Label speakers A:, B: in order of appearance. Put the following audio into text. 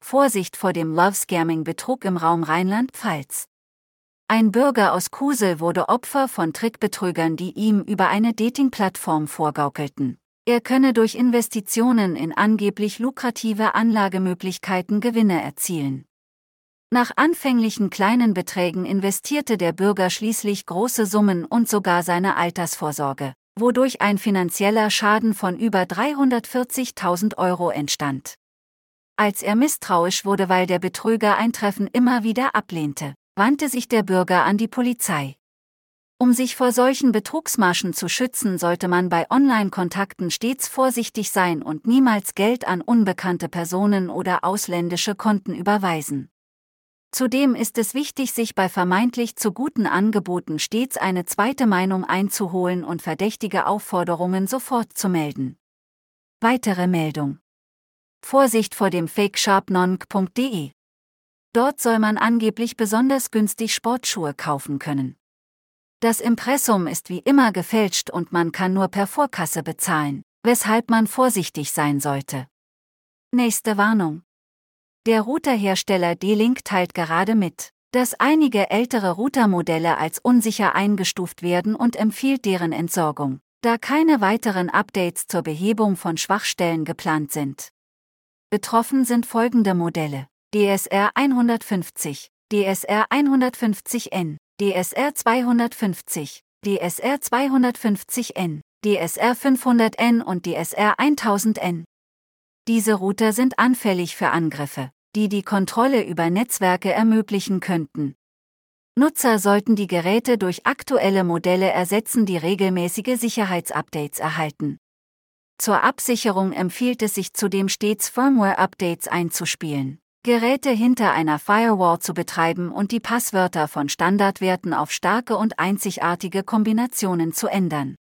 A: Vorsicht vor dem Love-Scamming-Betrug im Raum Rheinland-Pfalz. Ein Bürger aus Kusel wurde Opfer von Trickbetrügern, die ihm über eine Dating-Plattform vorgaukelten, er könne durch Investitionen in angeblich lukrative Anlagemöglichkeiten Gewinne erzielen. Nach anfänglichen kleinen Beträgen investierte der Bürger schließlich große Summen und sogar seine Altersvorsorge, wodurch ein finanzieller Schaden von über 340.000 € entstand. Als er misstrauisch wurde, weil der Betrüger ein Treffen immer wieder ablehnte, wandte sich der Bürger an die Polizei. Um sich vor solchen Betrugsmaschen zu schützen, sollte man bei Online-Kontakten stets vorsichtig sein und niemals Geld an unbekannte Personen oder ausländische Konten überweisen. Zudem ist es wichtig, sich bei vermeintlich zu guten Angeboten stets eine zweite Meinung einzuholen und verdächtige Aufforderungen sofort zu melden. Weitere Meldung: Vorsicht vor dem Fake Sharpnonk.de. Dort soll man angeblich besonders günstig Sportschuhe kaufen können. Das Impressum ist wie immer gefälscht und man kann nur per Vorkasse bezahlen, weshalb man vorsichtig sein sollte. Nächste Warnung: Der Routerhersteller D-Link teilt gerade mit, dass einige ältere Routermodelle als unsicher eingestuft werden und empfiehlt deren Entsorgung, da keine weiteren Updates zur Behebung von Schwachstellen geplant sind. Betroffen sind folgende Modelle: DSR 150, DSR 150N, DSR 250, DSR 250N, DSR 500N und DSR 1000N. Diese Router sind anfällig für Angriffe, die die Kontrolle über Netzwerke ermöglichen könnten. Nutzer sollten die Geräte durch aktuelle Modelle ersetzen, die regelmäßige Sicherheitsupdates erhalten. Zur Absicherung empfiehlt es sich zudem stets Firmware-Updates einzuspielen, Geräte hinter einer Firewall zu betreiben und die Passwörter von Standardwerten auf starke und einzigartige Kombinationen zu ändern.